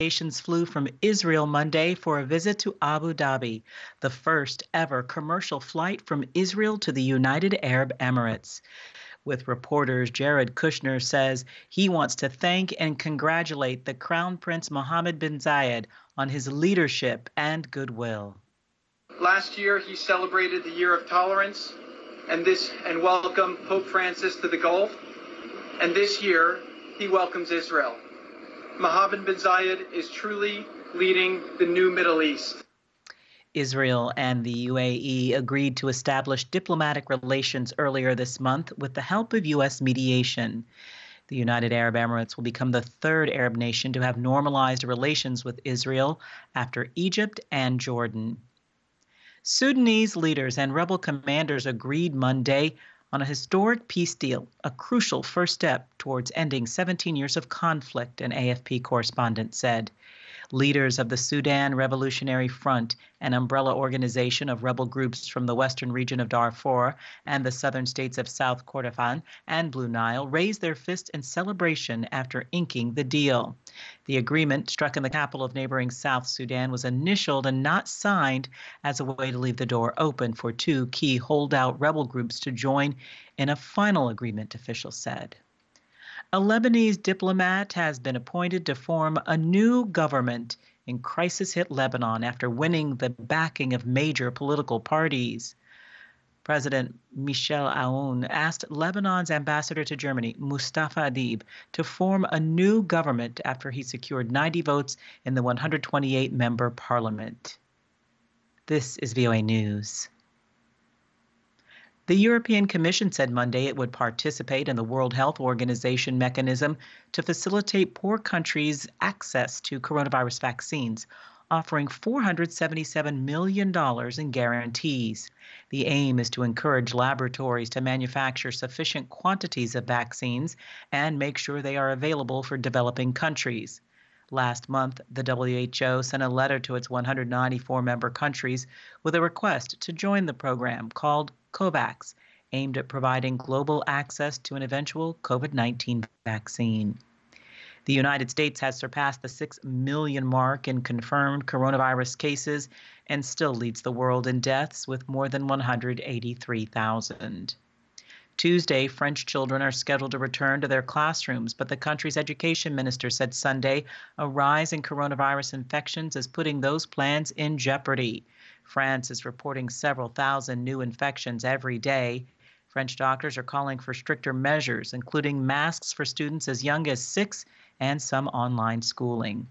delegations flew from Israel Monday for a visit to Abu Dhabi, the first ever commercial flight from Israel to the United Arab Emirates. With reporters, Jared Kushner says he wants to thank and congratulate the Crown Prince Mohammed bin Zayed on his leadership and goodwill. Last year, he celebrated the Year of Tolerance and welcomed Pope Francis to the Gulf. And this year, he welcomes Israel. Mohammed bin Zayed is truly leading the new Middle East. Israel and the UAE agreed to establish diplomatic relations earlier this month with the help of U.S. mediation. The United Arab Emirates will become the third Arab nation to have normalized relations with Israel after Egypt and Jordan. Sudanese leaders and rebel commanders agreed Monday on a historic peace deal, a crucial first step towards ending 17 years of conflict, an AFP correspondent said. Leaders of the Sudan Revolutionary Front, an umbrella organization of rebel groups from the western region of Darfur and the southern states of South Kordofan and Blue Nile, raised their fists in celebration after inking the deal. The agreement, struck in the capital of neighboring South Sudan, was initialed and not signed as a way to leave the door open for two key holdout rebel groups to join in a final agreement, officials said. A Lebanese diplomat has been appointed to form a new government in crisis-hit Lebanon after winning the backing of major political parties. President Michel Aoun asked Lebanon's ambassador to Germany, Mustafa Adib, to form a new government after he secured 90 votes in the 128-member parliament. This is VOA News. The European Commission said Monday it would participate in the World Health Organization mechanism to facilitate poor countries' access to coronavirus vaccines, offering $477 million in guarantees. The aim is to encourage laboratories to manufacture sufficient quantities of vaccines and make sure they are available for developing countries. Last month, the WHO sent a letter to its 194 member countries with a request to join the program called COVAX, aimed at providing global access to an eventual COVID-19 vaccine. The United States has surpassed the 6 million mark in confirmed coronavirus cases and still leads the world in deaths with more than 183,000. Tuesday, French children are scheduled to return to their classrooms, but the country's education minister said Sunday a rise in coronavirus infections is putting those plans in jeopardy. France is reporting several thousand new infections every day. French doctors are calling for stricter measures, including masks for students as young as 6 and some online schooling.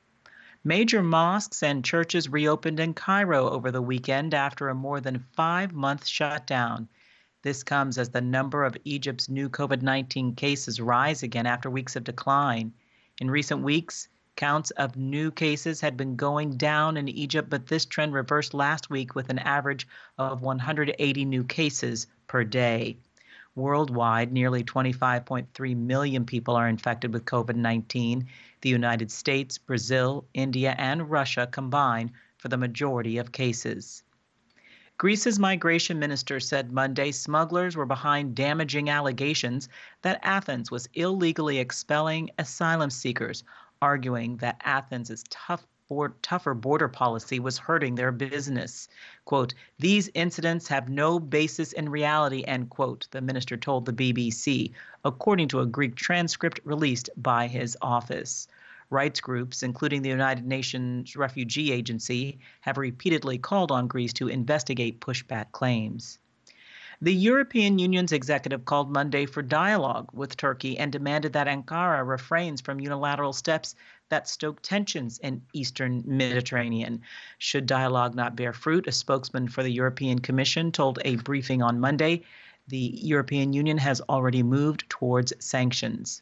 Major mosques and churches reopened in Cairo over the weekend after a more than 5-month shutdown. This comes as the number of Egypt's new COVID-19 cases rise again after weeks of decline. In recent weeks, counts of new cases had been going down in Egypt, but this trend reversed last week with an average of 180 new cases per day. Worldwide, nearly 25.3 million people are infected with COVID-19. The United States, Brazil, India, and Russia combine for the majority of cases. Greece's migration minister said Monday smugglers were behind damaging allegations that Athens was illegally expelling asylum seekers, arguing that Athens' tougher border policy was hurting their business. Quote, "These incidents have no basis in reality," end quote, the minister told the BBC, according to a Greek transcript released by his office. Rights groups, including the United Nations Refugee Agency, have repeatedly called on Greece to investigate pushback claims. The European Union's executive called Monday for dialogue with Turkey and demanded that Ankara refrains from unilateral steps that stoke tensions in eastern Mediterranean. Should dialogue not bear fruit, a spokesman for the European Commission told a briefing on Monday the European Union has already moved towards sanctions.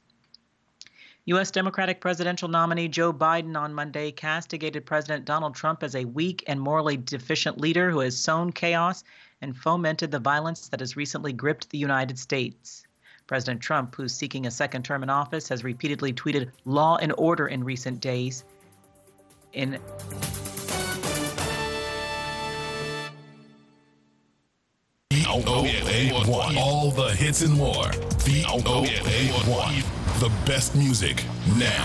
U.S. Democratic presidential nominee Joe Biden on Monday castigated President Donald Trump as a weak and morally deficient leader who has sown chaos and fomented the violence that has recently gripped the United States. President Trump, who's seeking a second term in office, has repeatedly tweeted law and order in recent days. VOA1. All the hits and more. VOA1. The best music now.